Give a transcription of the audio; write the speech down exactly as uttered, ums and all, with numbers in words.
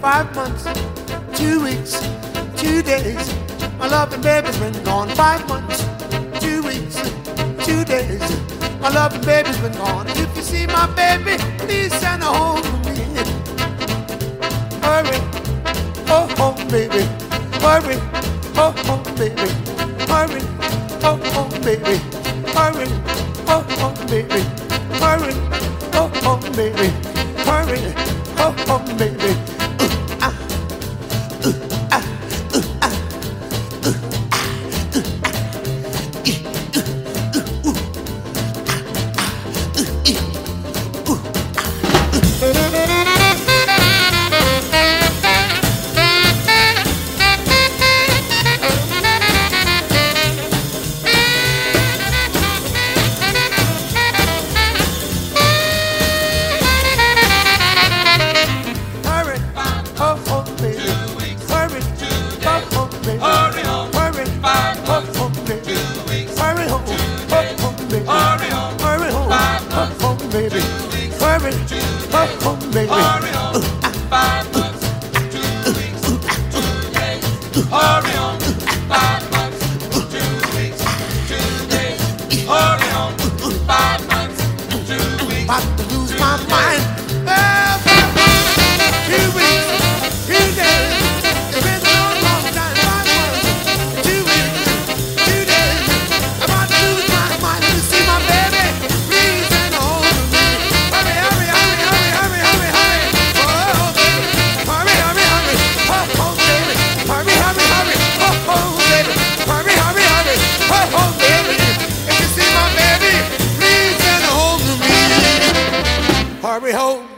five months, two weeks, two days. My loving baby's been gone five months, two weeks, two days. My loving baby's been gone. If you see my baby, please send her home to me. Hurry, oh home baby. Hurry, oh home baby. Hurry, oh home baby. Hurry, oh home baby. Hurry, oh home baby. Hurry, oh home baby. Uh, ah, uh, ah, uh, ah, uh, ah, uh, ee, uh, uh, ooh, ah, ah, uh, ee, ooh, ah, uh. Baby, hurry, oh, oh, baby. Hurry on, five months, two weeks, two days. Hurry on, five months, two weeks, two days. Hurry on, five months, two weeks. About to lose my mind. Oh, five months, two weeks, two days. It's been a long, long time. Five months, two weeks, two days. About to lose my mind. Let me see my baby. Please send her home. Hurry home.